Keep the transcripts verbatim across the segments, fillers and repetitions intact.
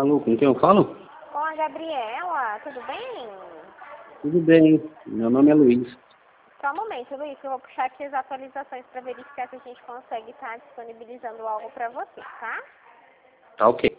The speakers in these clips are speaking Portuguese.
Alô, com quem eu falo? Com a Gabriela, tudo bem? Tudo bem, meu nome é Luiz. Só um momento, Luiz, eu vou puxar aqui as atualizações para verificar se a gente consegue estar disponibilizando algo para você, tá? Tá ok.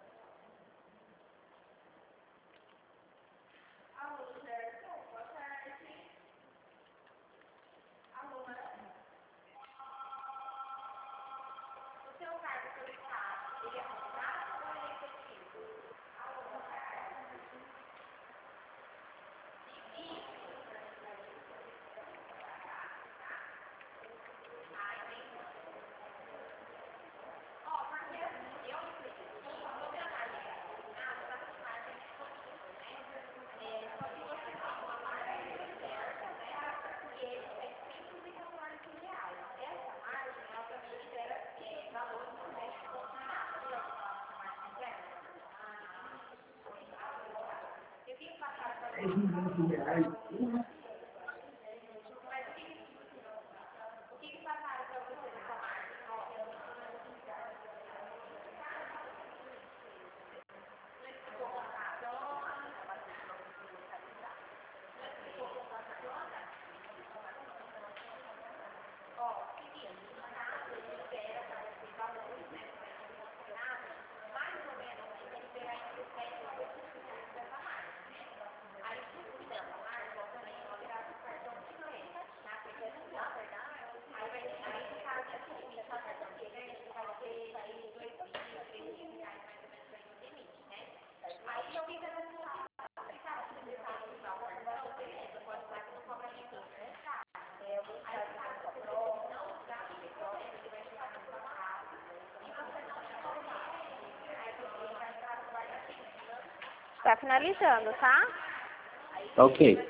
Tá finalizando, tá? Tá ok.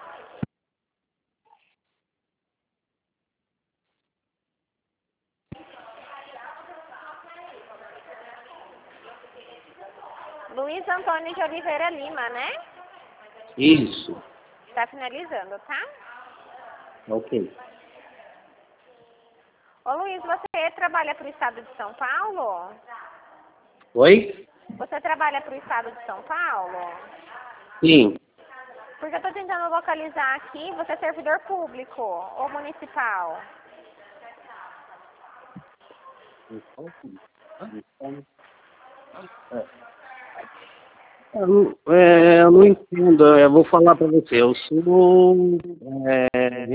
Luiz Antônio de Oliveira Lima, né? Isso. Tá finalizando, tá? Tá ok. Ô Luiz, você trabalha para o estado de São Paulo? Oi? Você trabalha para o estado de São Paulo? Sim. Porque eu tô tentando localizar aqui, você é servidor público ou municipal? Eu não, é, eu não entendo, eu vou falar para você. Eu sou é,